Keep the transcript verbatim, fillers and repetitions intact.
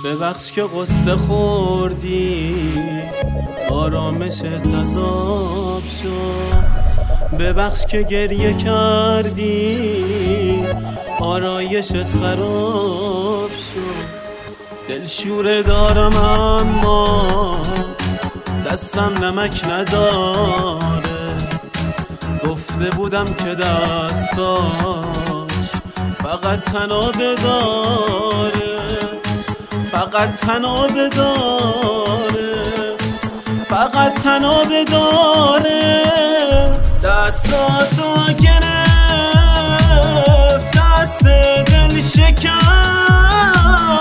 ببخش که قصه خوردی آرامشت عذاب شد، ببخش که گریه کردی آرایشت خراب شد. دلشوره دارم اما دستم نمک نداره، گفته بودم که دستاش فقط تنابه داره، فقط تنابه داره، فقط تنابه داره. دستاتو گرفت دست دل شکن،